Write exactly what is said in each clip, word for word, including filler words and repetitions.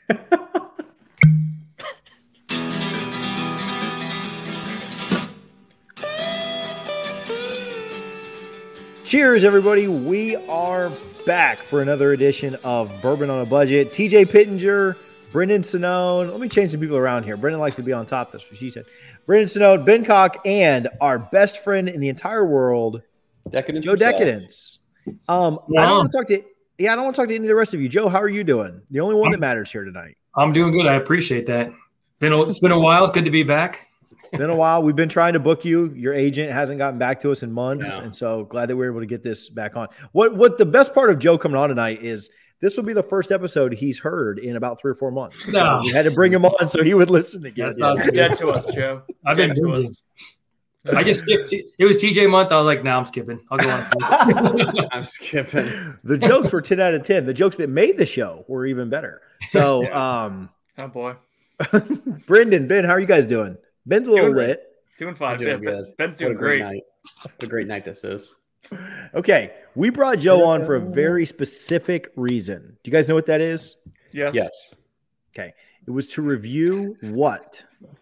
Cheers, everybody. We are back for another edition of Bourbon on a Budget. T J Pittenger, Brendan Sonnone. Let me change some people around here. Brendan likes to be on top. That's what she said. Brendan Sonnone, Ben Cock, and our best friend in the entire world, Decadence Joe himself. Decadence. Um, Yeah. I don't want to talk to yeah, I don't want to talk to any of the rest of you. Joe, how are you doing? The only one that matters here tonight. I'm doing good. I appreciate that. Been a, it's been a while. It's good to be back. Been a while. We've been trying to book you. Your agent hasn't gotten back to us in months, Yeah. and so glad that we were able to get this back on. What what the best part of Joe coming on tonight is this will be the first episode he's heard in about three or four months. So No. we had to bring him on so he would listen again. That's not You're dead to us, Joe. I've been Dead to doing us. I just skipped. T- it was T J month. I was like, nah, I'm skipping. I'll go on. I'm skipping. The jokes were ten out of ten. The jokes that made the show were even better. So, Yeah. um, Oh boy, Brendan, Ben, how are you guys doing? Ben's a little Doing great. lit. doing fine. I'm doing Ben- good. Ben's What doing a great great. night. What a great night this is. Okay, we brought Joe on for a very specific reason. Do you guys know what that is? Yes. Yes. Okay, it was to review what?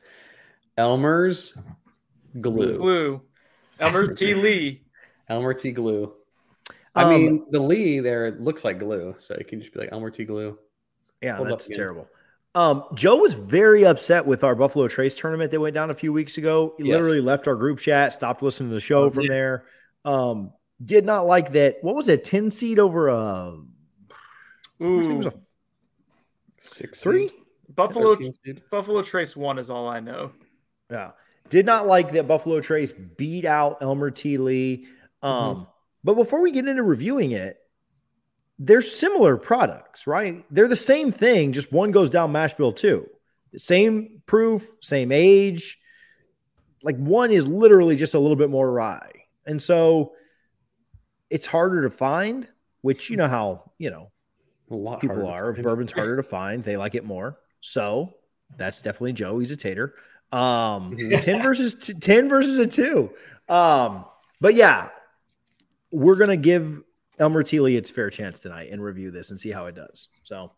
Elmer's glue. Glue. Elmer T. Lee. Elmer T glue. I Um, mean, the Lee there looks like glue, so it can just be like Elmer T glue. Yeah, Hold up that's again. terrible. Um, Joe was very upset with our Buffalo Trace tournament that went down a few weeks ago. He Yes. literally left our group chat, stopped listening to the show That was from it. there. Um, did not like that. What was it? ten seed over a I think it was Ooh, a Six three? seed, Buffalo. thirteen seed. Buffalo Trace one is all I know. Yeah. Did not like that Buffalo Trace beat out Elmer T. Lee. Um, Mm-hmm. But before we get into reviewing it, they're similar products, right? They're the same thing, just one goes down mash bill two. Same proof, same age. Like one is literally just a little bit more rye. And so it's harder to find, which you know how, you know, A lot people harder are. to If find. bourbon's harder to find, they like it more. So that's definitely Joe. He's a tater. Um, ten versus t- ten versus a two. Um, but yeah, we're gonna give Elmer T. Lee its fair chance tonight and review this and see how it does. So,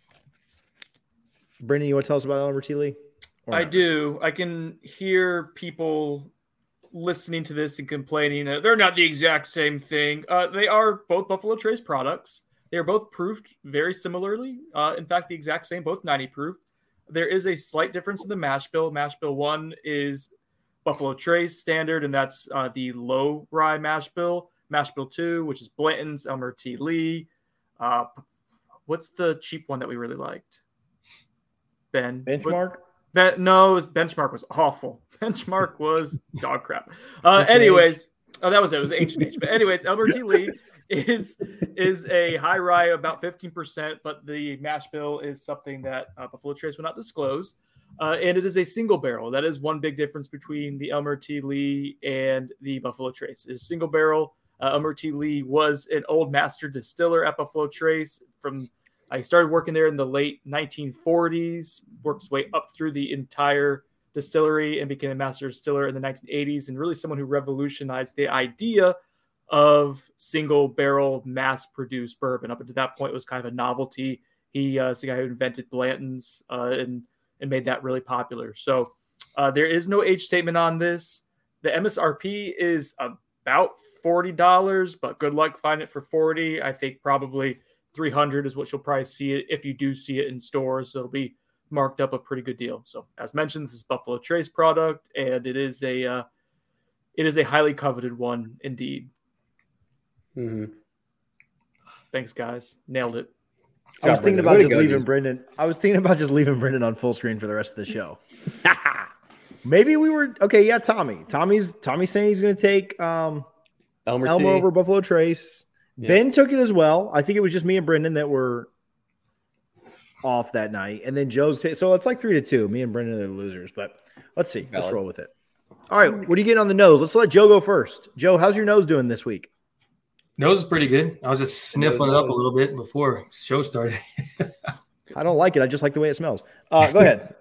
Brendan, you want to tell us about Elmer T. Lee? Or I not? do. I can hear people listening to this and complaining that they're not the exact same thing. Uh, they are both Buffalo Trace products. They are both proofed very similarly. Uh, in fact, the exact same, both ninety proof. There is a slight difference in the mash bill. Mash bill one is Buffalo Trace standard, and that's uh, the low rye mash bill. Mash bill two, which is Blanton's, Elmer T. Lee. Uh, what's the cheap one that we really liked? Ben. Benchmark. Ben, no, Benchmark was awful. Benchmark was dog crap. Uh, Ancient anyways, oh, that was it. It was Ancient Age. But anyways, Elmer T. Lee is is a high rye, about fifteen percent, but the mash bill is something that uh, Buffalo Trace will not disclose. Uh, and it is a single barrel. That is one big difference between the Elmer T. Lee and the Buffalo Trace. It's single barrel. Uh, Elmer T. Lee was an old master distiller at Buffalo Trace from I started working there in the late nineteen forties, worked his way up through the entire distillery and became a master distiller in the nineteen eighties, and really someone who revolutionized the idea of single barrel mass produced bourbon. Up until that point, it was kind of a novelty. He uh, is the guy who invented Blanton's uh, and, and made that really popular. So uh, there is no age statement on this. The M S R P is about forty dollars, but good luck finding it for forty dollars. I think probably three hundred dollars is what you'll probably see it if you do see it in stores. So it'll be marked up a pretty good deal. So as mentioned, this is Buffalo Trace product, and it is a uh, it is a highly coveted one indeed. Mm-hmm. Thanks, guys. Nailed it. I was Job, thinking Brendan. about Way to just go, leaving dude. Brendan. I was thinking about just leaving Brendan on full screen for the rest of the show. Maybe we were okay. Yeah, Tommy. Tommy's Tommy's saying he's going to take um, Elmer Elmo T. over Buffalo Trace. Yeah. Ben took it as well. I think it was just me and Brendan that were off that night, and then Joe's. T- so it's like three to two. Me and Brendan are the losers, but let's see. Let's Valid. roll with it. All right, what are you getting on the nose? Let's let Joe go first. Joe, how's your nose doing this week? Nose is pretty good. I was just sniffling it up a Nose. little bit before show started. I don't like it. I just like the way it smells. Uh, go ahead.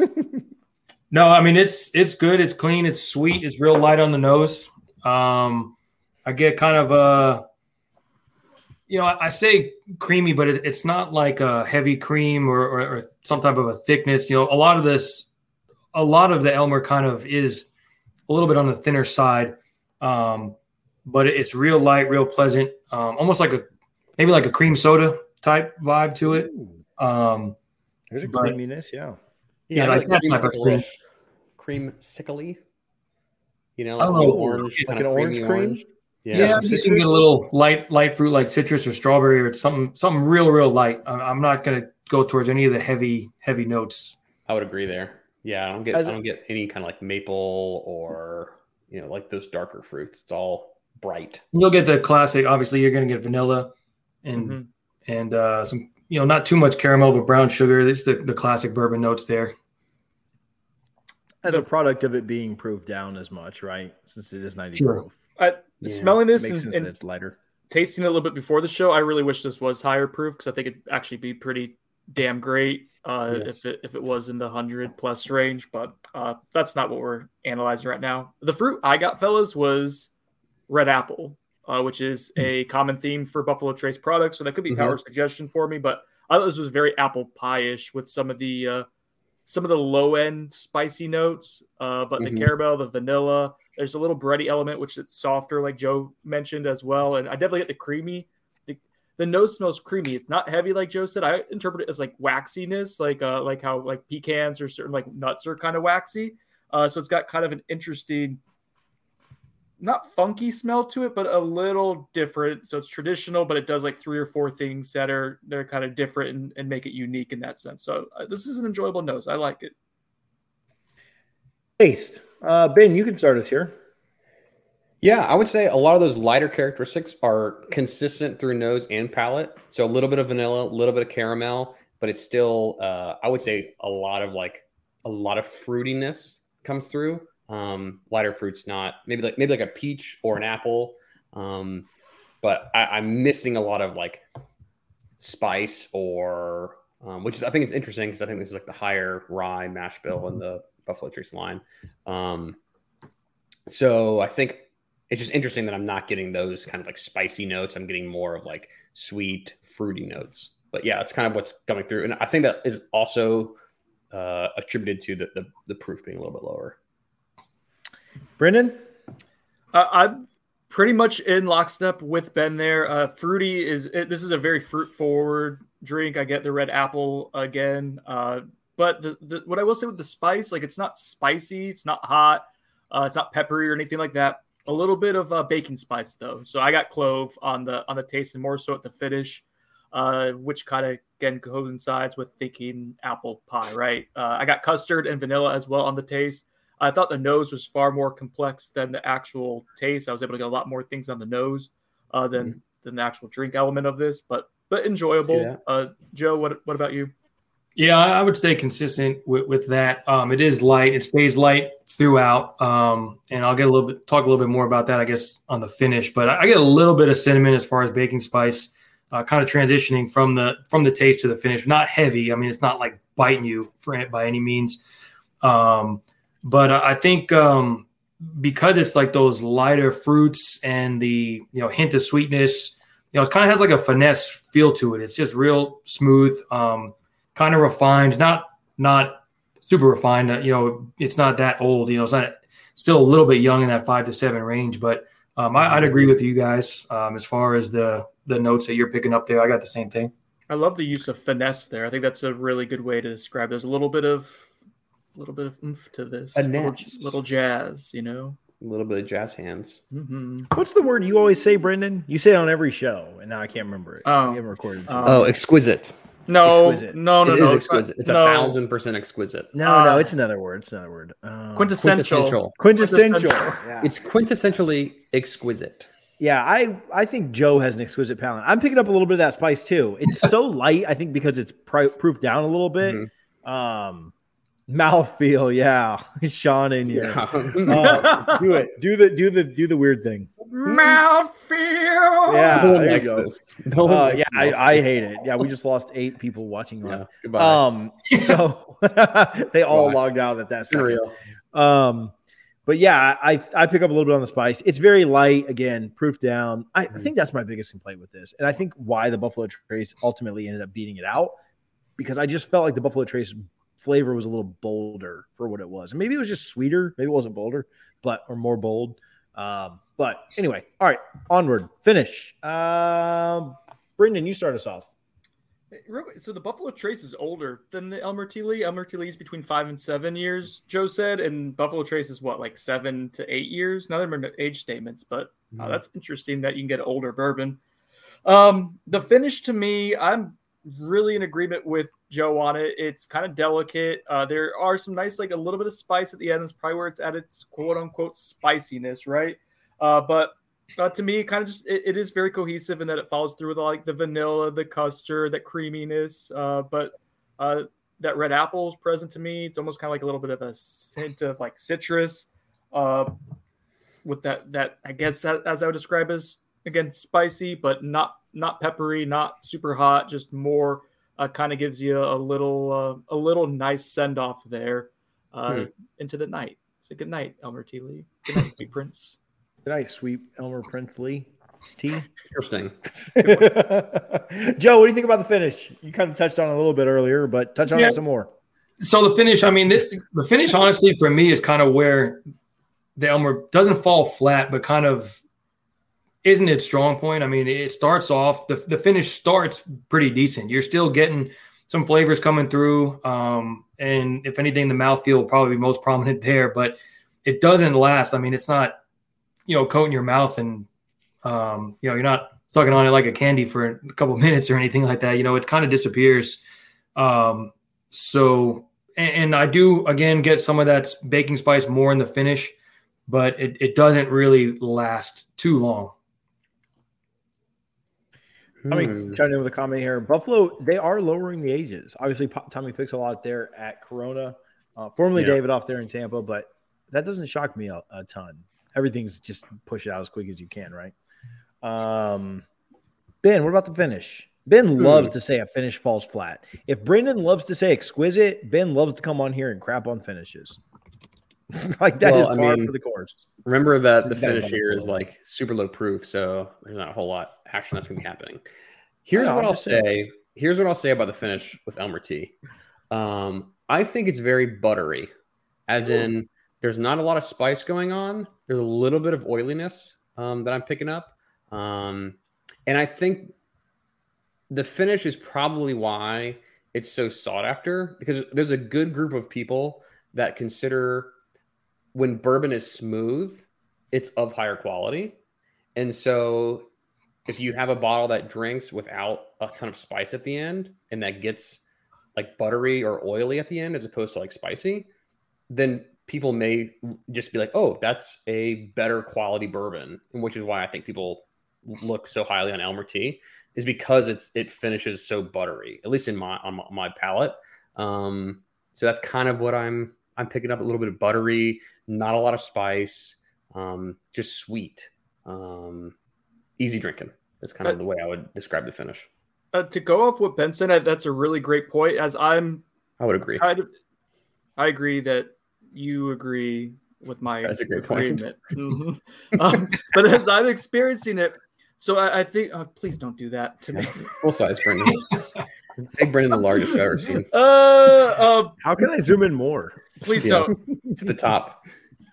No, I mean it's it's good. It's clean. It's sweet. It's real light on the nose. Um, I get kind of a you know, I, I say creamy, but it, it's not like a heavy cream or, or, or some type of a thickness. You know, a lot of this, a lot of the Elmer kind of is a little bit on the thinner side, um, but it's real light, real pleasant, um, almost like a maybe like a cream soda type vibe to it. Um, There's a but- creaminess, yeah. Yeah, I like that type of creamsicle-ish. Creamsicle-y. You know, I like don't a know. orange, Like kind an of orange creamy cream? orange. Yeah, Yeah. yeah you can get a little light, light fruit like citrus or strawberry or something, something real, real light. I- I'm not going to go towards any of the heavy, heavy notes. I would agree there. Yeah, I don't get As I a- don't get any kind of like maple or you know like those darker fruits. It's all bright. You'll get the classic. Obviously, you're going to get vanilla and Mhm. and uh, some, you know, not too much caramel, but brown sugar. This is the, the classic bourbon notes there. As a product of it being proof down as much, right? Since it is ninety Sure. proof. I, Yeah, smelling this Makes and, sense and that it's lighter. tasting it a little bit before the show, I really wish this was higher proof because I think it'd actually be pretty damn great uh, Yes. if it if it was in the hundred plus range. But uh, that's not what we're analyzing right now. The fruit I got, fellas, was red apple, uh, which is a common theme for Buffalo Trace products. So that could be power suggestion for me. But I thought this was very apple pie-ish with some of the uh, some of the low end spicy notes, uh, but Mhm. the caramel, the vanilla. There's a little bready element, which is softer, like Joe mentioned as well. And I definitely get the creamy. The, the nose smells creamy. It's not heavy, like Joe said. I interpret it as like waxiness, like uh, like how like pecans or certain like nuts are kind of waxy. Uh, so it's got kind of an interesting, not funky smell to it, but a little different. So it's traditional, but it does like three or four things that are they're kind of different and, and make it unique in that sense. So uh, this is an enjoyable nose. I like it. Taste. Uh, Ben, you can start us here. Yeah, I would say a lot of those lighter characteristics are consistent through nose and palate. So a little bit of vanilla, a little bit of caramel, but it's still, uh, I would say, a lot of like a lot of fruitiness comes through. Um, lighter fruits, not maybe like maybe like a peach or an apple, um, but I, I'm missing a lot of like spice or um, which is I think it's interesting because I think this is like the higher rye mash bill in the Buffalo Trace line. Um, so I think it's just interesting that I'm not getting those kind of like spicy notes. I'm getting more of like sweet, fruity notes. But yeah, it's kind of what's coming through, and I think that is also uh, attributed to the, the the proof being a little bit lower. Brendan? Uh, I'm pretty much in lockstep with Ben there. Uh, fruity is it, this is a very fruit forward drink. I get the red apple again, uh, but the, the what I will say with the spice, like it's not spicy, it's not hot, uh, it's not peppery or anything like that. A little bit of uh, baking spice though. So I got clove on the on the taste and more so at the finish, uh, which kind of again coincides with thinking apple pie, right? Uh, I got custard and vanilla as well on the taste. I thought the nose was far more complex than the actual taste. I was able to get a lot more things on the nose uh, than Mm-hmm. than the actual drink element of this, but but enjoyable. Uh, Joe, what what about you? Yeah, I would stay consistent with, with that. Um, it is light. It stays light throughout. Um, and I'll get a little bit, talk a little bit more about that, I guess, on the finish. But I, I get a little bit of cinnamon as far as baking spice, uh, kind of transitioning from the from the taste to the finish. Not heavy. I mean, it's not like biting you for, by any means. Um, but I think um, because it's like those lighter fruits and the you know hint of sweetness, you know, it kind of has like a finesse feel to it. It's just real smooth. Um, kind of refined, not not super refined. Uh, you know, it's not that old. You know, it's not still a little bit young in that five to seven range. But um, I, I'd agree with you guys um, as far as the the notes that you're picking up there. I got the same thing. I love the use of finesse there. I think that's a really good way to describe. There's a little bit of a little bit of oomph to this, little, Finesse. little jazz, you know. A little bit of jazz hands. Mm-hmm. What's the word you always say, Brendan? You say it on every show, and now I can't remember it. Oh. We haven't recorded it. Um, Oh, exquisite. No, Exquisite. no, no, It no. is it's not- exquisite. It's no. a thousand percent exquisite. no, uh, no, it's another word. It's another word. Um, Quintessential. quintessential. Quintessential. Yeah. It's quintessentially exquisite. Yeah, I I think Joe has an exquisite palate. I'm picking up a little bit of that spice too. It's so light, I think, because it's pri- proof down a little bit. Mhm. Um, mouthfeel, yeah, Sean in here. Yeah. Uh, do it. Do the do the do the weird thing. Mouthfeel. Yeah, no one there you likes go. this. No one Uh, likes yeah, I, mouthfeel. I hate it. Yeah, we just lost eight people watching live. Yeah, goodbye. Um, so they all Gosh. logged out at that It's second. real. Um, but yeah, I I pick up a little bit on the spice. It's very light. Again, proof down. I, I think that's my biggest complaint with this, and I think why the Buffalo Trace ultimately ended up beating it out, because I just felt like the Buffalo Trace flavor was a little bolder for what it was. And maybe it was just sweeter. Maybe it wasn't bolder, but or more bold. Um, but anyway, all right, onward. Finish. Um, Brendan, you start us off. So the Buffalo Trace is older than the Elmer T. Lee. Elmer T. Lee is between five and seven years, Joe said, and Buffalo Trace is what, like seven to eight years? Now they're age statements, but uh, that's interesting that you can get an older bourbon. Um, the finish to me, I'm really in agreement with Joe on it. It's kind of delicate. Uh, there are some nice, like a little bit of spice at the end. That's probably where it's at its quote unquote spiciness, right? Uh, but Uh, to me, it kind of just it, it is very cohesive in that it follows through with all, like the vanilla, the custard, that creaminess. Uh, but uh, that red apple is present to me. It's almost kind of like a little bit of a hint of like citrus, uh, with that that I guess that, as I would describe as again spicy, but not not peppery, not super hot. Just more uh, kind of gives you a little uh, a little nice send off there uh, hmm. into the night. So good night, Elmer T. Lee. Good night, Big Prince. Good night, sweet Elmer Prince Lee. T. Interesting. Joe, what do you think about the finish? You kind of touched on it a little bit earlier, but touch on yeah. it some more. So the finish, I mean, this, the finish, honestly, for me is kind of where the Elmer doesn't fall flat, but kind of isn't its strong point. I mean, it starts off, the, the finish starts pretty decent. You're still getting some flavors coming through. Um, and if anything, the mouthfeel will probably be most prominent there, but it doesn't last. I mean, it's not, you know, coating your mouth and, um, you know, you're not sucking on it like a candy for a couple of minutes or anything like that. You know, it kind of disappears. Um, so, and, and I do, again, get some of that baking spice more in the finish, but it, it doesn't really last too long. I mean, trying to with a comment here. Buffalo, they are lowering the ages. Obviously, Tommy picks a lot there at Corona, uh, formerly yeah. Davidoff there in Tampa, but that doesn't shock me a, a ton. Everything's just push it out as quick as you can, right? Um, Ben, what about the finish? Ben loves mm. to say a finish falls flat. If Brendan loves to say exquisite, Ben loves to come on here and crap on finishes. Like that well, is par for the course. Remember that the finish here is like super low proof, so there's not a whole lot action that's going to be happening. Here's know, what I'll say. Saying. Here's what I'll say about the finish with Elmer T. Um, I think it's very buttery, as Ooh. in there's not a lot of spice going on. There's a little bit of oiliness um, that I'm picking up. Um, and I think the finish is probably why it's so sought after, because there's a good group of people that consider when bourbon is smooth, it's of higher quality. And so if you have a bottle that drinks without a ton of spice at the end and that gets like buttery or oily at the end as opposed to like spicy, then people may just be like, oh, that's a better quality bourbon, which is why I think people look so highly on Elmer T, is because it's it finishes so buttery, at least in my on my, my palate. Um, so that's kind of what I'm I'm picking up, a little bit of buttery, not a lot of spice, um, just sweet, um, easy drinking. That's kind of uh, the way I would describe the finish. Uh, to go off what Ben said, that's a really great point. As I'm, I would agree. Kind of, I agree that you agree with my That's a great agreement. Point. um, but as I'm experiencing it, so I, I think, oh, please don't do that to me. Full size, Brendan. Make Brendan the largest I've ever seen. Uh, uh, How can I zoom in more? Please yeah. don't. To the top.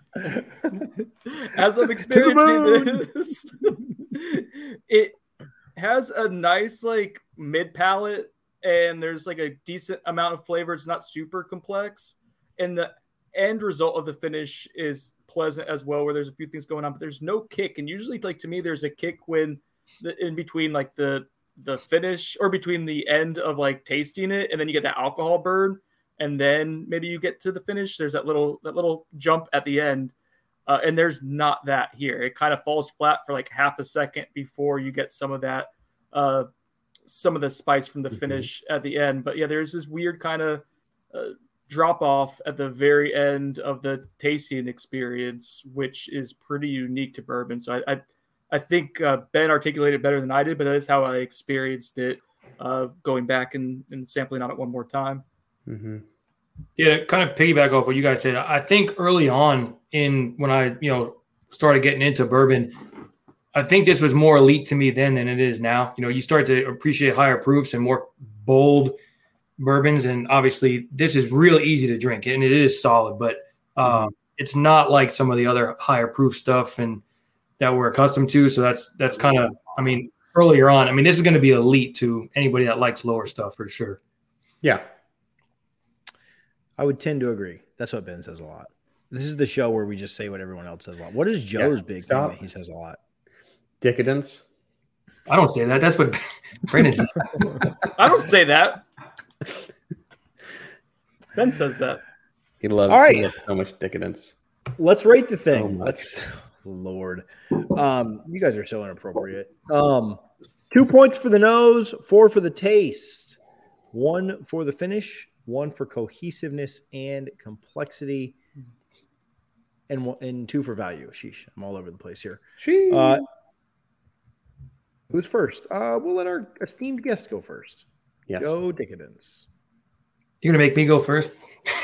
As I'm experiencing this, it has a nice like mid palate, and there's like a decent amount of flavor. It's not super complex, and the end result of the finish is pleasant as well, where there's a few things going on, but there's no kick. And usually, like to me, there's a kick when the, in between like the the finish or between the end of like tasting it, and then you get that alcohol burn, and then maybe you get to the finish. There's that little that little jump at the end, uh, and there's not that here. It kind of falls flat for like half a second before you get some of that, uh, some of the spice from the mm-hmm. finish at the end. But yeah, there's this weird kind of uh, drop off at the very end of the tasting experience, which is pretty unique to bourbon. So I I, I think uh, Ben articulated better than I did, but that is how I experienced it, uh, going back and, and sampling on it one more time. Mm-hmm. Yeah, kind of piggyback off what you guys said. I think early on in when I, you know, started getting into bourbon, I think this was more elite to me then than it is now. You know, you start to appreciate higher proofs and more bold bourbons, and obviously this is real easy to drink and it is solid, but um, mm-hmm. it's not like some of the other higher proof stuff and that we're accustomed to. So that's that's kind of, I mean, earlier on, I mean, this is going to be elite to anybody that likes lower stuff for sure. Yeah. I would tend to agree. That's what Ben says a lot. This is the show where we just say what everyone else says a lot. What is Joe's yeah, big stop. thing that he says a lot? Decadence. I don't say that. That's what Brandon says. I don't say that. Ben says that. He loves, All right. he loves so much decadence. Let's rate the thing. So Let's, Lord. Um, you guys are so inappropriate. Um, two points for the nose, four for the taste, one for the finish, one for cohesiveness and complexity, and one, and two for value. Sheesh, I'm all over the place here. Sheesh. Uh, who's first? Uh, we'll let our esteemed guest go first. Yes. Joe Decadence. You're gonna make me go first.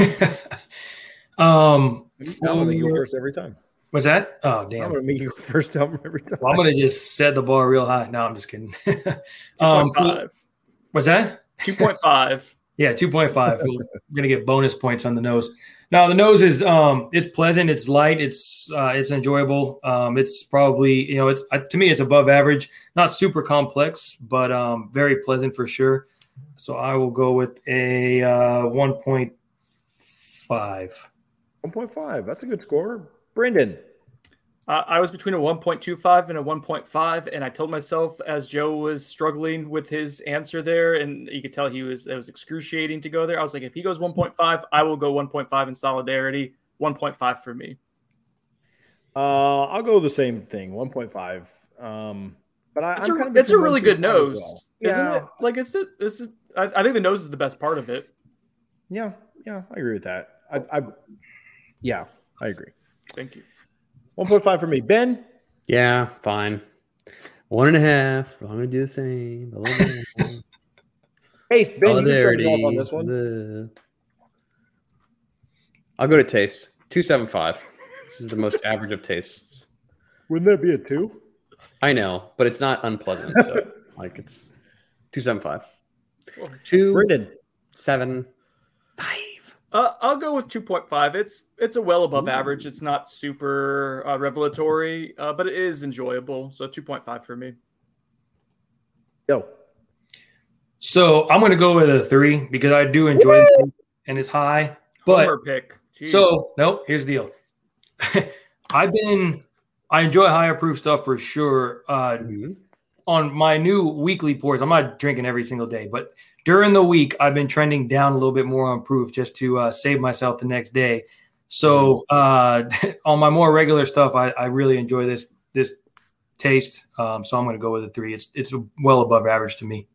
um, I'm gonna make you go first every time. What's that? Oh, damn! I'm gonna make you go first every time. Well, I'm gonna just set the bar real high. No, I'm just kidding. um, what's that? Two point five. Yeah, two point five. We're gonna get bonus points on the nose. Now the nose is um, it's pleasant, it's light, it's uh, it's enjoyable. Um, it's probably, you know, it's uh, to me it's above average, not super complex, but um, very pleasant for sure. So I will go with a uh, one point five. one point five. That's a good score. Brendan. Uh, I was between a one point two five and a one point five, and I told myself as Joe was struggling with his answer there, and you could tell he was it was excruciating to go there. I was like, if he goes one point five, I will go one point five in solidarity. one point five for me. Uh, I'll go the same thing, one point five. Um, but I, it's I'm a, kind of it's a really good nose, well. isn't yeah. it? Like it's a, this is. I, I think the nose is the best part of it. Yeah, yeah, I agree with that. I, I yeah, I agree. Thank you. one point five for me. Ben? Yeah, fine. One and a half. I'm going to do the same. Taste. Ben, you can start us off on this one. The... I'll go to taste. two seventy-five. This is the most average of tastes. Wouldn't that be a two? I know, but it's not unpleasant. So, like, it's two seventy-five. Two. Brendan. Seven. Five. Uh, I'll go with two point five. It's it's a well above Ooh. average. It's not super uh, revelatory, uh, but it is enjoyable. So two point five for me. Yo. So I'm going to go with a three because I do enjoy it and it's high. But Homer pick. Jeez. So no, here's the deal. I've been I enjoy higher proof stuff for sure. Uh, mm-hmm. On my new weekly pours, I'm not drinking every single day, but during the week, I've been trending down a little bit more on proof just to uh, save myself the next day. So uh, on my more regular stuff, I, I really enjoy this this taste. Um, so I'm going to go with a three. It's it's well above average to me.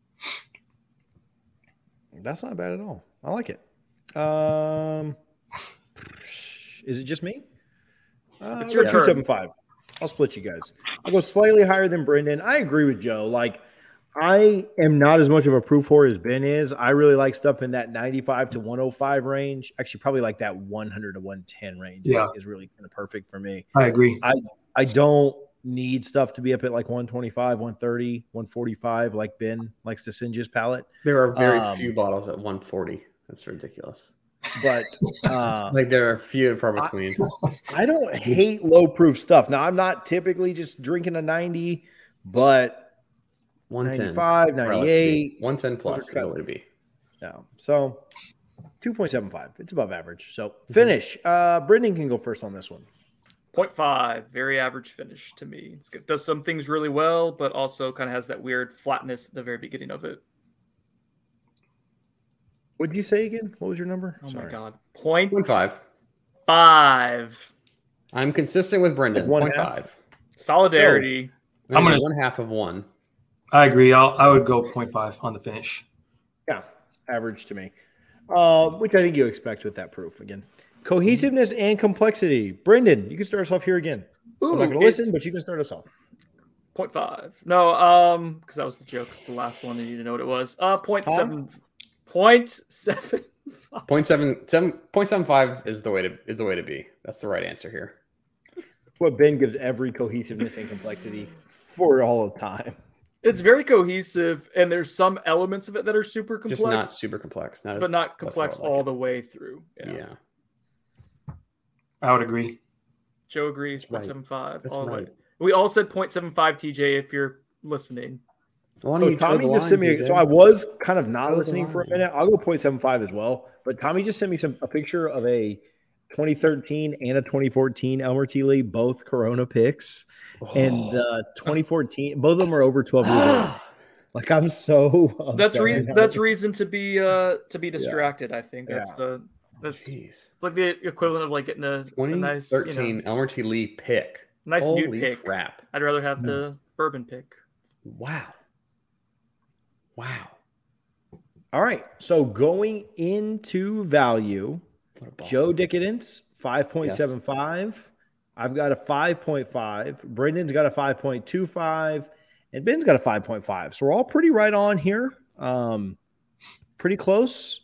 That's not bad at all. I like it. Um, is it just me? Uh, it's your two seventy-five. I'll split you guys. I'll go slightly higher than Brendan. I agree with Joe. Like, I am not as much of a proof whore as Ben is. I really like stuff in that ninety-five to one oh five range. Actually, probably like that one hundred to one ten range yeah. is, is really kind of perfect for me. I agree. I, I don't need stuff to be up at like one twenty-five, one thirty, one forty-five like Ben likes to singe his palate. There are very um, few bottles at one forty. That's ridiculous. But uh, like there are few and far between. I, I don't hate low proof stuff. Now I'm not typically just drinking a ninety, but ninety-five, ninety-eight, one ten plus is what it be. No, so two point seven five. It's above average. So finish. Uh, Brendan can go first on this one. zero point five, very average finish to me. It's, it does some things really well, but also kind of has that weird flatness at the very beginning of it. What did you say again? What was your number? Oh Sorry. my god. Point, point five. Five. I'm consistent with Brendan. Like point five. Solidarity. Oh. I'm gonna one half of one. I agree. I'll, I would go point five on the finish. Yeah, average to me. Uh, which I think you expect with that proof again. Cohesiveness and complexity. Brendan, you can start us off here again. Ooh, I'm not going to listen, but you can start us off. zero point five. No, um, because that was the joke. It's the last one, and you didn't know what it was. Uh, point seven. Point seven. point seven seven point seven five is the way to is the way to be. That's the right answer here. What Ben gives every cohesiveness and complexity for all the time. It's very cohesive, and there's some elements of it that are super complex. Just not super complex, not but as, not complex like all it. the way through. Yeah. yeah. I would agree. Joe agrees. That's point right. seven five That's all the right. way. We all said point seven five. T J, if you're listening. Why don't So you toe Tommy the just line, sent me. D J? So I was kind of not Toe the listening for a line. minute. I'll go point seven five as well. But Tommy just sent me some a picture of a twenty thirteen and a twenty fourteen Elmer T. Lee, both Corona picks, and uh, twenty fourteen. Both of them are over twelve years old. Like I'm so. That's upset re- right now. that's reason to be uh to be distracted. I think that's Yeah. the that's Jeez. like the equivalent of like getting a, a nice you twenty thirteen know, Elmer T. Lee pick. nice Holy nude pick. crap. I'd rather have the bourbon pick. Wow. Wow. All right. So going into value, What a boss. Joe Decadence five point seven five. I've got a five point five. Brendan's got a five point two five. And Ben's got a five point five. So we're all pretty right on here. Um, pretty close.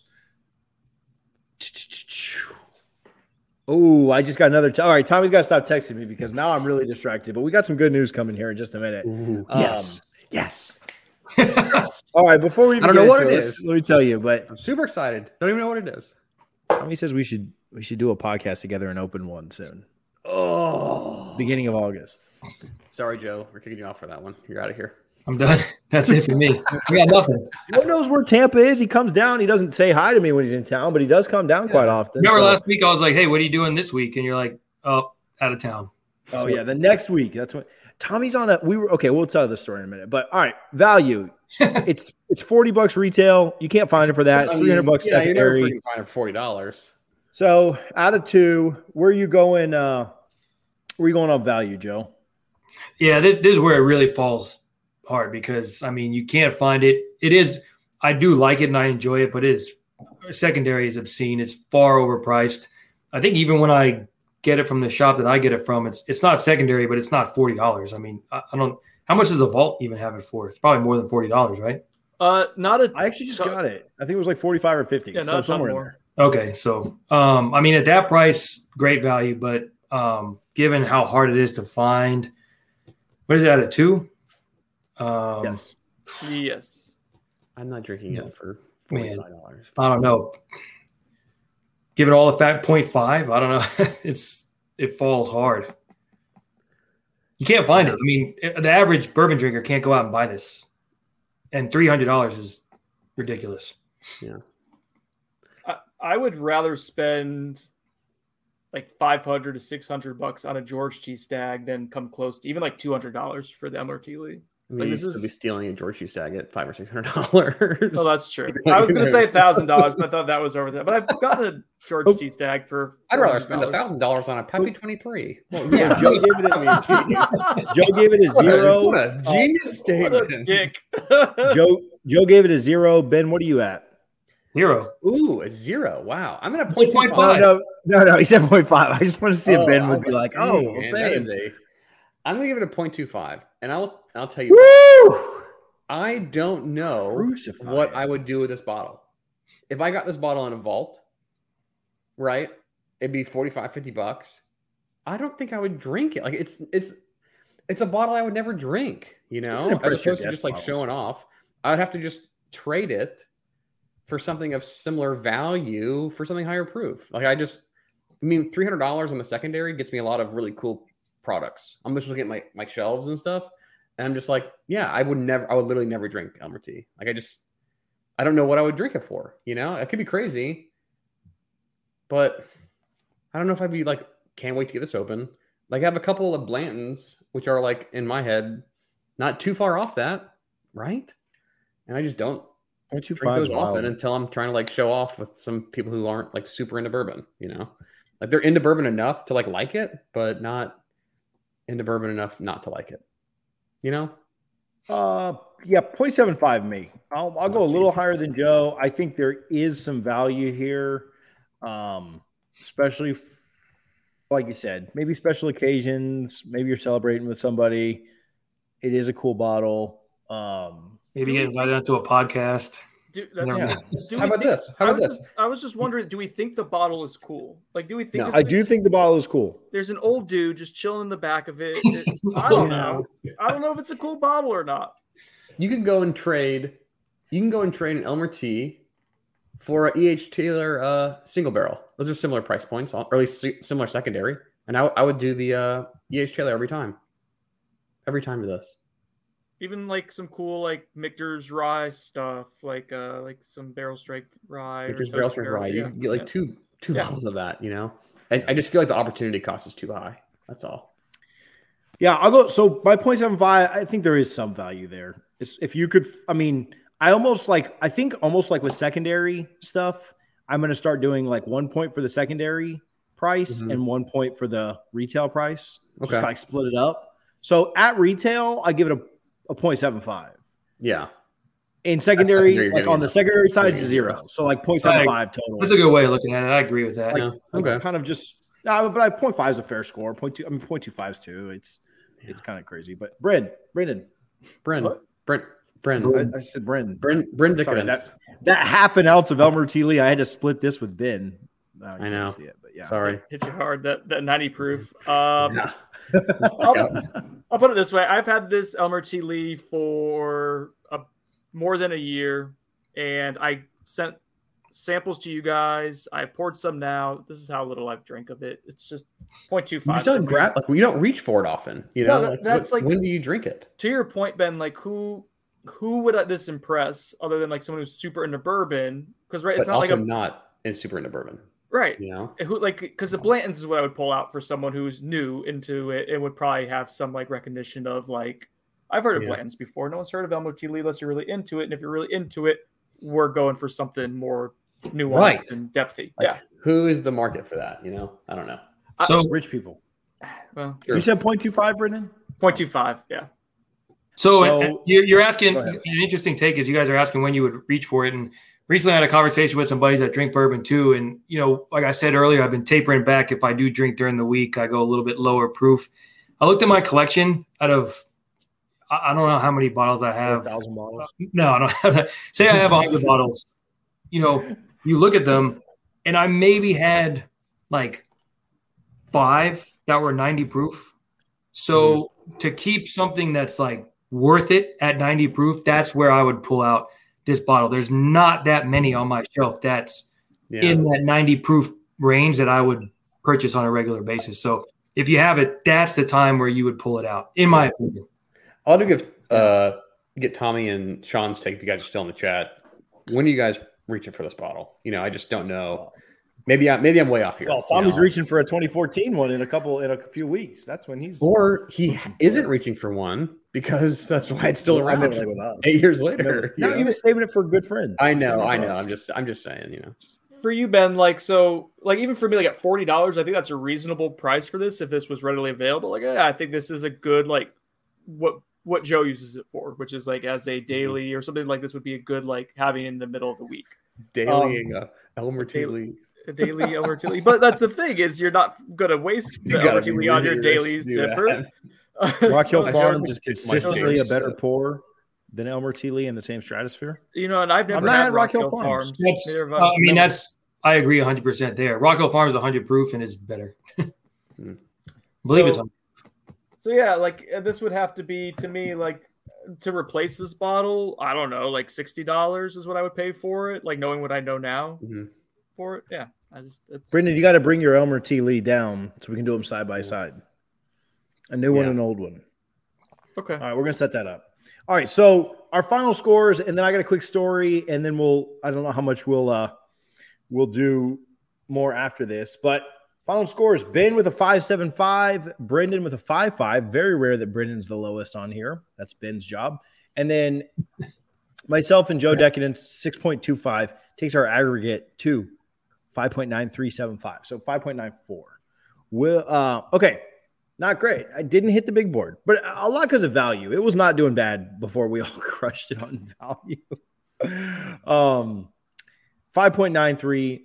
Oh, I just got another. T- all right, Tommy's got to stop texting me because now I'm really distracted. But we got some good news coming here in just a minute. Ooh, Um, yes. Yes. All right, before we even I don't get know what into it let's- is. let me tell you. But I'm super excited. Don't even know what it is. Tommy says we should we should do a podcast together and open one soon, Oh. beginning of August. Sorry, Joe. We're kicking you off for that one. You're out of here. I'm done. That's it for me. I got nothing. Who knows where Tampa is? He comes down. He doesn't say hi to me when he's in town, but he does come down quite often. Remember so- last week I was like, "Hey, what are you doing this week?" And you're like, "Oh, out of town." Oh yeah, the next week. That's what Tommy's on a. We were okay. We'll tell this story in a minute. But all right, value. it's it's forty bucks retail. You can't find it for that. It's I three hundred mean, bucks Yeah, you're never secondary. freaking find it for forty dollars. So out of two, where are you going? Uh, where are you going on value, Joe? Yeah, this, this is where it really falls hard because I mean you can't find it. It is. I do like it and I enjoy it, but it is secondary is obscene. It's far overpriced. I think even when I get it from the shop that I get it from, it's it's not secondary, but it's not forty dollars. I mean, I, I don't. How much does a vault even have it for? It's probably more than forty dollars, right? Uh, not a. I actually just got it. I think it was like forty-five or fifty. Yeah, so not a ton somewhere in more. there. Okay, so um, I mean, at that price, great value, but um, given how hard it is to find, what is it at a two? Um, Yes. Yes. I'm not drinking Yeah. it for Man. forty-five dollars. I don't know. Give it all a fat point five. I don't know. it's it falls hard. You can't find it. I mean, the average bourbon drinker can't go out and buy this, and three hundred dollars is ridiculous. I, I would rather spend like five hundred to six hundred bucks on a George T. Stag than come close to even like two hundred dollars for the M R T Lee. I mean, Like, you this used to is- be stealing a George Hughes Stag at five or six hundred dollars. Oh, that's true. I was going to say a thousand dollars, but I thought that was over there. But I've gotten a George T. Stag for. I'd rather spend a four hundred dollars. thousand dollars on a Peppy twenty-three. Well, Yeah, Joe gave it. I mean, A, Joe gave it a what a, zero. what a genius What a statement. dick. Joe Joe gave it a zero. Ben, what are you at? Zero. Ooh, a zero. Wow. I'm gonna It's point like two No, Five. no, no, no. He said point five. I just want to see if Ben I would was be like, dang, "Oh, man, we'll that say is it." a- I'm gonna give it a point two five, and I'll I'll tell you. what. Woo! I don't know Crucify what it. I would do with this bottle. If I got this bottle in a vault, right? It'd be forty-five, fifty bucks. I don't think I would drink it. Like it's it's it's a bottle I would never drink, you It's an know, as impressive opposed to guess just like bottle. showing off. I would have to just trade it for something of similar value for something higher proof. Like I just I mean, three hundred dollars on the secondary gets me a lot of really cool products. I'm just looking at my my shelves and stuff. And I'm just like, yeah, I would never, I would literally never drink Elmer Tea. Like, I just, I don't know what I would drink it for. You know, it could be crazy, but I don't know if I'd be like, can't wait to get this open. Like, I have a couple of Blantons, which are like in my head, not too far off that, right? And I just don't Point two drink five those is often wild. until I'm trying to like show off with some people who aren't like super into bourbon. You know, like they're into bourbon enough to like like it, but not into bourbon enough not to like it. You know. Uh, yeah, point seven five me. I'll I'll go Oh, a little geez. higher than Joe. I think there is some value here, um, especially like you said, maybe special occasions. Maybe you're celebrating with somebody. It is a cool bottle. Um, Maybe get invited onto a podcast. Do, that's, Yeah. do How we about think- this? How I about was this? Just, I was just wondering, do we think the bottle is cool? Like, do we think No, it's I do think the bottle is cool. there's an old dude just chilling in the back of it? It- I don't know. I don't know if it's a cool bottle or not. You can go and trade. You can go and trade an Elmer T for a E H Taylor uh, single barrel. Those are similar price points, or at least si- similar secondary. And I, I would do the uh, E H Taylor every time. Every time to this. Even like some cool like Michter's rye stuff, like uh like some barrel strength rye. or Because toasted barrel strength barrel. rye, you Yeah, can get like yeah. two two Yeah. bottles of that. You know, I, I just feel like the opportunity cost is too high. That's all. Yeah, I'll go. So my point seven five, I think there is some value there. It's, if you could, I mean, I almost like, I think almost like with secondary stuff, I'm going to start doing like one point for the secondary price Mhm. and one point for the retail price. Just Okay. kind of split it up. So at retail, I give it a, a point seven five. Yeah. In secondary, secondary, you're like giving on the it a- secondary side, you're it's giving zero. zero. So like point seven five total. That's a good way of looking at it. I agree with that. Like, Yeah. like Okay. kind of just, no, but I point five is a fair score. Point two, I mean, point two five is too. It's, it's kind of crazy. But Bryn, Brendan, Bryn, What? Bryn, Bryn, I, I said Brendan. Bryn, Bryn Sorry, Dickens. that, that half an ounce of Elmer T. Lee, I had to split this with Ben. No, you I can't know. See it, but yeah. Sorry. Hit you hard. That that ninety proof. Um, Yeah. I'll, I'll put it this way: I've had this Elmer T. Lee for a, more than a year, and I sent samples to you guys. I poured some now. This is how little I've drank of it. It's just point two You five. just don't grab like you don't reach for it often. You know, No, that- Like, that's what- like- when do you drink it? To your point, Ben, like who who would this impress other than like someone who's super into bourbon? Because right, it's But not like also a not in super into bourbon. right. You know, Who like because the Blantons is what I would pull out for someone who's new into it and would probably have some like recognition of like I've heard of Yeah. Blantons before. No one's heard of Elmo T. Lee unless you're really into it, and if you're really into it, we're going for something more nuanced Right. and depthy. Like, yeah. who is the market for that? You know, I don't know. So, Rich people. Well, Sure. You said point two five, Brendan? point two five. Yeah. so So- uh, you're, you're asking Go an ahead. interesting take is you guys are asking when you would reach for it. And recently I had a conversation with some buddies that drink bourbon too. And, you know, like I said earlier, I've been tapering back. If I do drink during the week, I go a little bit lower proof. I looked at my collection out of, I I don't know how many bottles I have. thousand bottles. No, I don't have that. Say I have one hundred bottles. You know, you look at them, and I maybe had like five that were ninety proof. So to keep something that's like worth it at ninety proof, that's where I would pull out this bottle. There's not that many on my shelf that's Yeah. in that ninety proof range that I would purchase on a regular basis. So if you have it, that's the time where you would pull it out, in my opinion. I'll do give uh get Tommy and Sean's take if you guys are still in the chat. When are you guys reaching for this bottle? You know, I just don't know. Maybe I maybe I'm way off here. Well, you Tommy's know? reaching for a twenty fourteen one in a couple in a few weeks. That's when he's Or he isn't reaching for one because that's why it's still I around meant like with us. eight years later. you No, know? he was saving it for good friends. I He was know, saving it I for know. us. I'm just I'm just saying, you know. For you, Ben, like so, like even for me, like at forty dollars, I think that's a reasonable price for this. If this was readily available, like yeah, I think this is a good like what what Joe uses it for, which is like as a daily or something like this would be a good like having in the middle of the week. Dailying uh, Elmer T. daily- Lee. A daily Elmer T. Lee. But that's the thing is you're not gonna waste You the gotta Elmer T. be Lee on your really daily rich to do zipper. Rock Hill I Farms certainly is kicked my consistently a favorites, better so. pour than Elmer T. Lee in the same stratosphere. You know, and I've never I've not had, had Rock Rock Hill Hill Farms. Farms. That's, Neither have uh, I mean, never- that's, I agree one hundred percent there. Rock Hill Farms is one hundred proof and it's better. Hmm. Believe So- it's on. So yeah, like uh, this would have to be to me like to replace this bottle. I don't know, like sixty dollars is what I would pay for it. Like knowing what I know now Mhm. for it. Yeah, I just it's Brendan, you got to bring your Elmer T. Lee down so we can do them side by side. A new one Yeah. and an old one. okay. All right, we're gonna set that up. All right, so our final scores, and then I got a quick story, and then we'll I don't know how much we'll uh we'll do more after this, but final scores: Ben with a five seven five, Brendan with a five five. Very rare that Brendan's the lowest on here. That's Ben's job, and then myself and Joe Decadence six point two five takes our aggregate to five point nine three seven five. So five point nine four. Will uh okay. Not great. I didn't hit the big board, but a lot because of value. It was not doing bad before we all crushed it on value. um, five point nine three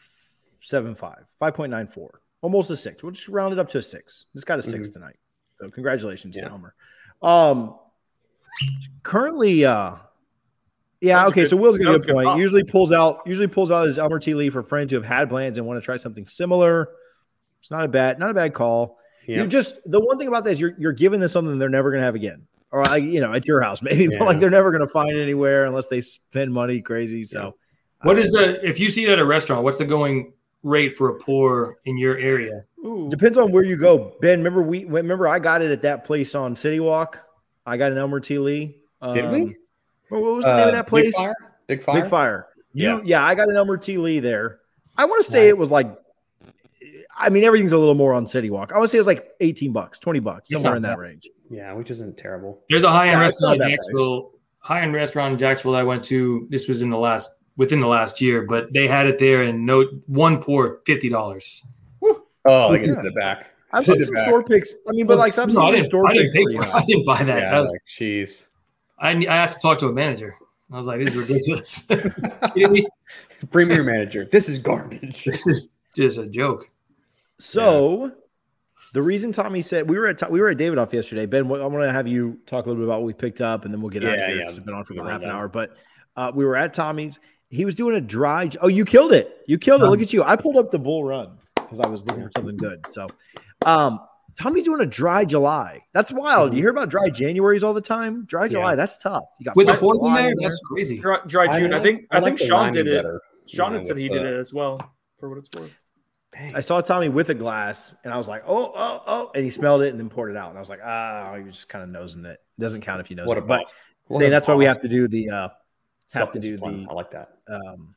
seven five, five point nine four, almost a six. We'll just round it up to a six. This got a six Mhm. tonight. So congratulations Yeah. to Elmer. Um, currently, uh, Yeah, okay. good, so Will's got that a was good good point. pop. Usually pulls out usually pulls out his Elmer T. Lee for friends who have had plans and want to try something similar. It's not a bad not a bad call. Yep. You just the one thing about this, you're you're giving them something they're never going to have again, or like you know at your house maybe, Yeah. but like they're never going to find it anywhere unless they spend money crazy. So, What is the if you see it at a restaurant? What's the going rate for a pour in your area? Ooh. depends on where you go. Ben, remember we remember I got it at that place on City Walk. I got an Elmer T. Lee. Um, Did we? What was the name of that place? Big Fire. Big Fire. Big Fire. You, yeah. Yeah. I got an Elmer T. Lee there. I want to say Right. it was like, I mean, everything's a little more on City Walk. I want to say it was like eighteen bucks, twenty bucks, It's somewhere not in that bad. range. Yeah, which isn't terrible. There's a high-end Yeah, it's restaurant not in that Jacksonville. High-end restaurant in Jacksonville I went to. This was in the last within the last year, but they had it there and no one pour fifty dollars. Oh, they Yeah. can send it back. I've Send seen it some back. store picks. I mean, but like I've No, seen I some didn't, store I didn't picks. pay pretty for it. high. I didn't buy that. Yeah, That was, like, jeez. I, I asked to talk to a manager. I was like, "This is ridiculous." Kidding me? Premier manager. This is garbage. This is just a joke. So the reason Tommy said we were at we were at Davidoff yesterday. Ben, I want to have you talk a little bit about what we picked up, and then we'll get out of Yeah, here. yeah. It's been on for about We'll half an run hour, but uh, we were at Tommy's. He was doing a dry. Oh, you killed it! You killed it! Um, Look at you! I pulled up the Bull Run because I was looking for something good. So, um, Tommy's doing a dry July. That's wild. You hear about dry Januaries all the time. Dry July, Yeah. that's tough. You got With the Fourth of poison July there, in that's crazy. Dry, dry I June. I, like- think I I, like think the Sean rhyming did it. better, Sean you had know, said he with did the- it as well, for what it's worth. I saw Tommy with a glass, and I was like, "Oh, oh, oh!" And he smelled it and then poured it out, and I was like, "Ah, you're just kind of nosing it. It doesn't count if you nose What a it." But boss. What say a that's why we boss. have to do the uh, have to do Self-discipline. the I like that. um,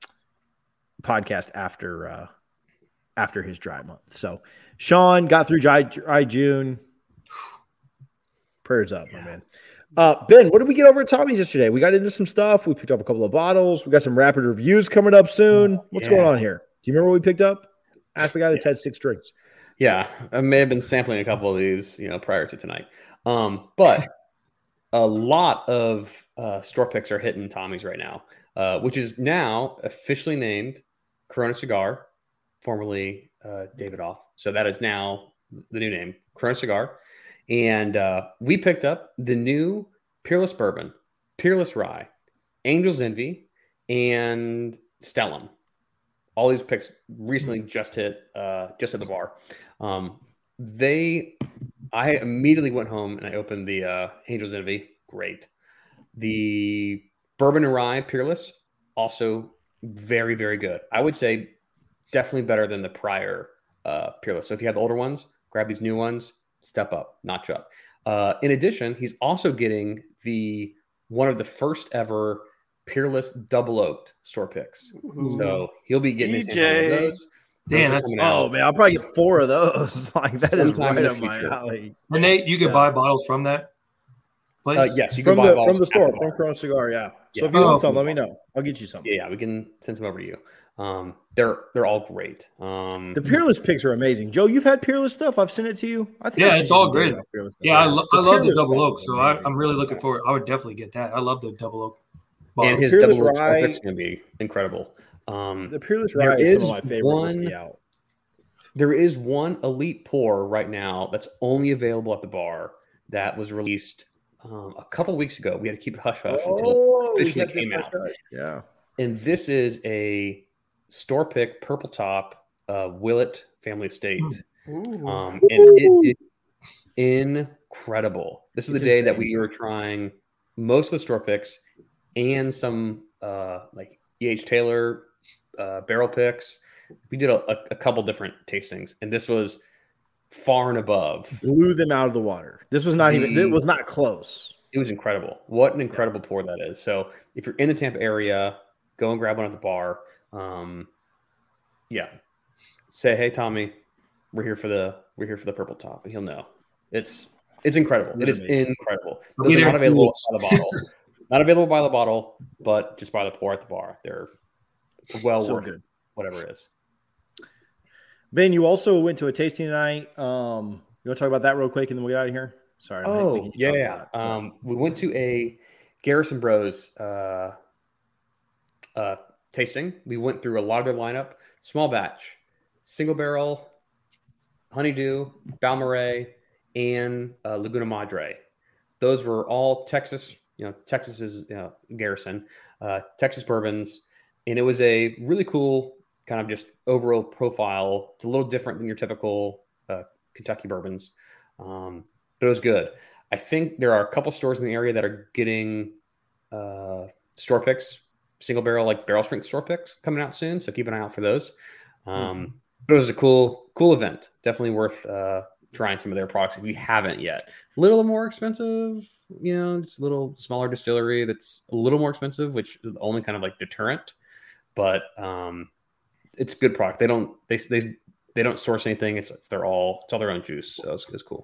podcast after uh, after his dry month. So Sean got through dry, dry June. Prayers up, my man. Uh, Ben, what did we get over at Tommy's yesterday? We got into some stuff. We picked up a couple of bottles. We got some rapid reviews coming up soon. What's Yeah. going on here? Do you remember what we picked up? Ask the guy that Yeah. had six drinks. Yeah, I may have been sampling a couple of these, you know, prior to tonight. Um, but a lot of uh, store picks are hitting Tommy's right now, uh, which is now officially named Corona Cigar, formerly uh, Davidoff. So that is now the new name, Corona Cigar. And uh, we picked up the new Peerless Bourbon, Peerless Rye, Angel's Envy, and Stellum. All these picks recently just hit, uh, just at the bar. Um, they, I immediately went home and I opened the uh, Angel's Envy. Great. The Bourbon and Rye Peerless, also very, very good. I would say definitely better than the prior uh, Peerless. So if you have the older ones, grab these new ones, step up, notch up. Uh, in addition, he's also getting the one of the first ever Peerless double oaked store picks. Ooh. So he'll be getting his D J. hands on one of those. Damn, Those are that's- coming Oh out. man, I'll probably get four of those. Like that is Sometime right in up the my future. alley. And Nate, you could Yeah. buy bottles from that place. Uh, yes, you can From buy the bottles from the at store, bar. from Corona Cigar, yeah. So Yeah. if you Oh, want some, from let the me bar. know. I'll get you some. Yeah, yeah, we can send some over to you. Um, they're they're all great. Um, The Peerless picks are amazing. Joe, you've had Peerless stuff. I've sent it to you. I think Yeah, I've it's sent you all some great. data about Peerless stuff. Yeah, I, lo- I The love the Peerless double stuff oak, is so I, amazing. I'm really looking forward. I would definitely get that. I love the double oak. and bottle. his Peerless double oak Rye- is going to be incredible. Um, The Peerless There Rye is some is of my favorite one- whiskey out. There is one elite pour right now that's only available at the bar that was released um, a couple weeks ago. We had to keep it hush hush until it we officially got this came out. much. Yeah. And this is a store pick purple top uh, Willett Family Estate. Ooh. Um, and it is incredible. This is It's the day that insane. we were trying most of the store picks and some uh, like E H Taylor uh, barrel picks. We did a, a, a couple different tastings, and this was far and above. Blew them out of the water. This was not even. It The- was not close. It was incredible. What an incredible pour that is. So if you're in the Tampa area, go and grab one at the bar. Um, yeah, say hey Tommy, we're here for the we're here for the purple top, and he'll know. It's it's incredible. It It's is amazing. incredible. I'll Those be are there not in two available weeks. by the bottle. Not available by the bottle, but just by the pour at the bar. They're well So worth good. whatever it is. Ben, you also went to a tasting tonight. Um, you want to talk about that real quick, and then we get out of here. Sorry. I'm Oh making you yeah, talk yeah. about that. Um, we went to a Garrison Bros uh, uh, tasting. We went through a lot of their lineup. Small batch, single barrel, Honeydew, Balmorhea, and uh, Laguna Madre. Those were all Texas you know, Texas's you know, Garrison, uh, Texas bourbons, and it was a really cool kind of just overall profile. It's a little different than your typical uh, Kentucky bourbons, um, but it was good. I think there are a couple stores in the area that are getting uh, store picks, single barrel, like barrel strength store picks coming out soon. So keep an eye out for those. Um, mm-hmm. But it was a cool, cool event. Definitely worth uh, trying some of their products if you haven't yet. A little more expensive, you know, just a little smaller distillery that's a little more expensive, which is the only kind of like deterrent. But um, it's a good product. They don't they they they don't source anything. It's, it's they're all it's all their own juice. So it's, it's cool.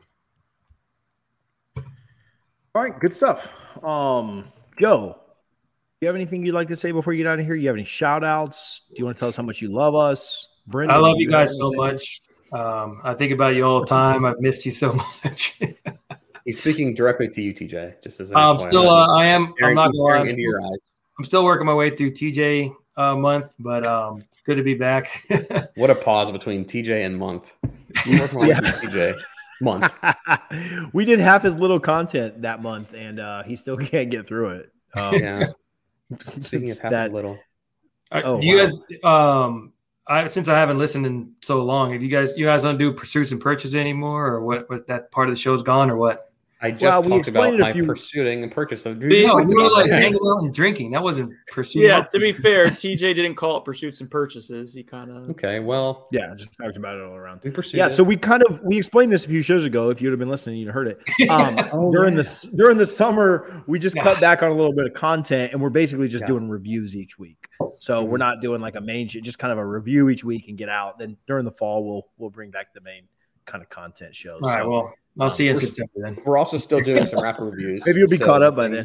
All right, good stuff. Um, Joe, do you have anything you'd like to say before you get out of here? You have any shout outs? Do you want to tell us how much you love us? Brendan, I love you guys so much. Um, I think about you all the time. I've missed you so much. He's speaking directly to you, T J. Just as an I'm still, uh, I am. Staring, I'm not going into your eyes. I'm still working my way through T J uh, month, but um, it's good to be back. What a pause between T J and month. You working yeah. T J. Month. We did half his little content that month, and uh, he still can't get through it. Um, yeah. Speaking of half that, little, oh, do you wow. guys? Um, I since I haven't listened in so long, have you guys? You guys don't do pursuits and purchases anymore, or what? What that part of the show's gone, or what? I just well, talked about my few... pursuing and purchase. Of no, you were like hanging out and drinking. That wasn't pursuit. Yeah, to be fair, T J didn't call it pursuits and purchases. He kind of okay. Well, yeah, just talked about it all around. We pursued yeah, it. So we kind of we explained this a few shows ago. If you'd have been listening, you'd have heard it. Um, oh, during man. the during the summer, we just yeah. cut back on a little bit of content, and we're basically just yeah. doing reviews each week. So mm-hmm. we're not doing like a main, just kind of a review each week and get out. Then during the fall, we'll we'll bring back the main kind of content shows. All right. So, well. I'll see you in September then. We're also still doing some rapper reviews. Maybe you'll be so caught up by then.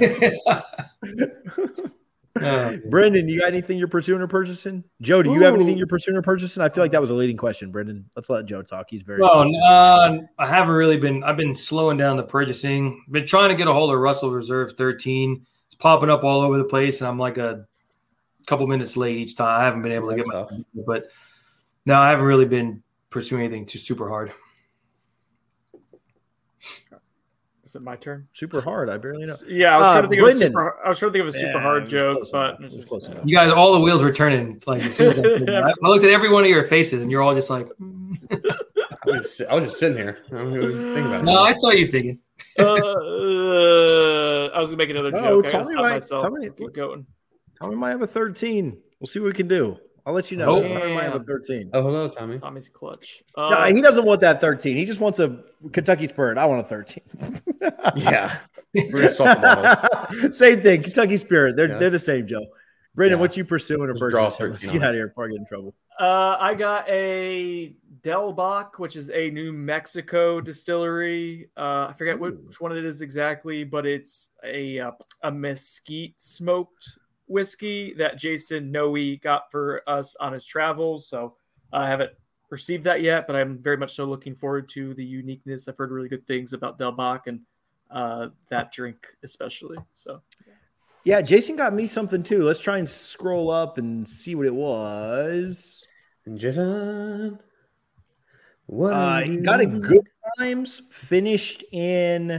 uh, Brendan, you got anything you're pursuing or purchasing? Joe, do you Ooh. have anything you're pursuing or purchasing? I feel like that was a leading question, Brendan. Let's let Joe talk. He's very. Well, uh, I haven't really been. I've been slowing down the purchasing. Been trying to get a hold of Russell Reserve thirteen. It's popping up all over the place, and I'm like a couple minutes late each time. I haven't been able to get my. But no, I haven't really been pursuing anything too super hard. Is it my turn? Super hard. I barely know. Yeah, I was uh, trying to think Brendan. of a super. I was trying to think of a super yeah, hard joke, but you guys, all the wheels were turning. Like as soon as I, said that. I looked at every one of your faces, and you're all just like. I, was just, I was just sitting here. I don't even think about it. No, I saw you thinking. uh, uh, I was gonna make another oh, joke. I gotta stop might, myself. Tommy, Keep going. Tommy might have a thirteen. We'll see what we can do. I'll let you know. Oh, Tommy might have a thirteen. Oh, hello, Tommy. Tommy's clutch. Uh, no, he doesn't want that thirteen. He just wants a Kentucky Spirit. I want a thirteen. Yeah. We're gonna swap the bottles. Same thing. Kentucky Spirit. They're yeah. they're the same, Joe. Brendan, yeah. what you pursuing or purchasing? Let's get out of here before I get in trouble. Uh, I got a Del Bach, which is a New Mexico distillery. Uh, I forget Ooh. which one it is exactly, but it's a uh, a mesquite smoked whiskey that Jason Noe got for us on his travels. So I haven't received that yet, but I'm very much so looking forward to the uniqueness. I've heard really good things about Del Bach and uh, that drink especially. So yeah, Jason got me something too. Let's try and scroll up and see what it was. Jason, what uh, he got a Good Times finished in.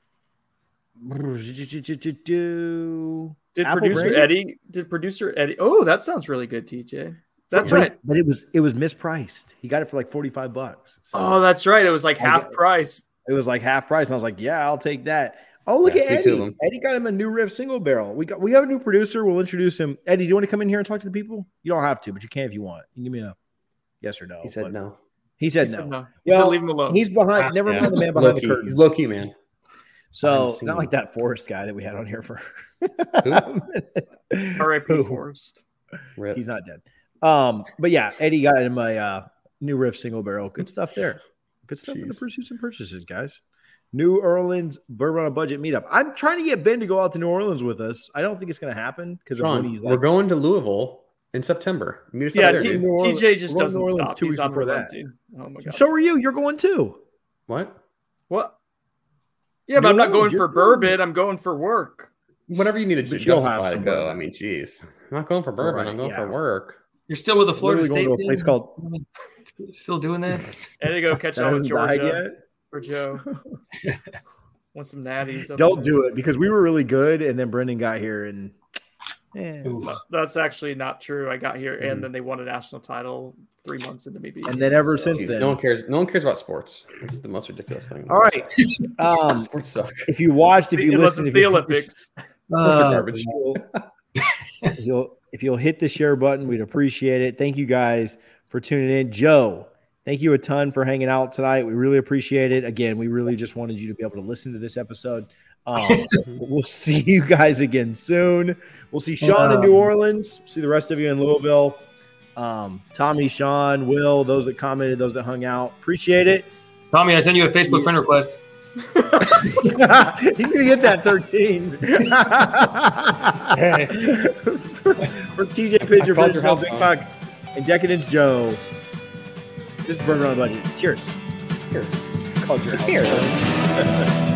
Did Apple producer Brandy? Eddie? Did producer Eddie? Oh, that sounds really good, T J. That's but, right. But it was it was mispriced. He got it for like forty-five bucks. So oh, that's right. It was like half got, price. It was like half price. And I was like, yeah, I'll take that. Oh, look yeah, at Eddie. Eddie got him a new Riff single barrel. We got we have a new producer. We'll introduce him. Eddie, do you want to come in here and talk to the people? You don't have to, but you can if you want. You give me a yes or no. He said but, no. He said he no. Said no. He well, said leave him alone. He's behind. Ah, never yeah. mind the man behind low-key. the curtain. He's low key, man. So not like that Forrest guy that we had on here for. R I P Forrest. Rip. He's not dead. Um, but yeah, Eddie got in my uh, new Riff single barrel. Good stuff there. Good stuff Jeez. in the pursuits and purchases, guys. New Orleans Bourbon on a Budget meetup. I'm trying to get Ben to go out to New Orleans with us. I don't think it's going to happen because like, we're going to Louisville in September. Yeah, T- T J just doesn't stop. Two He's weeks before that. Oh my god. So are you? You're going too. What? What? Yeah, but New I'm not Orleans, going for bourbon. Going. I'm going for work. Whenever you need to justify to go. Bourbon. I mean, geez, I'm not going for bourbon. Right, I'm going yeah. for work. You're still with the Florida State going to a place called. Still doing that? There you go. Catch up with Georgia or Joe. Want some natties? Don't do it because we were really good, and then Brendan got here, and eh. That's actually not true. I got here, and then they won a national title three months into me being. And then ever so. since Jeez, then, no one cares. No one cares about sports. It's the most ridiculous thing. All right. Um, sports suck. if you watched, if you Unless listened, it's if the you, Olympics. Uh, garbage. If you'll, if you'll hit the share button, we'd appreciate it. Thank you guys for tuning in. Joe, thank you a ton for hanging out tonight. We really appreciate it. Again, we really just wanted you to be able to listen to this episode. Um, we'll see you guys again soon. We'll see Sean in New Orleans. See the rest of you in Louisville. Um, Tommy, Sean, Will, those that commented, those that hung out. Appreciate it. Tommy, I sent you a Facebook friend request. He's gonna get that thirteen. For T J Pitcher, Big Puck, and Decadence Joe. This is Burn Around Budget. Cheers. Cheers. Called your house. Cheers.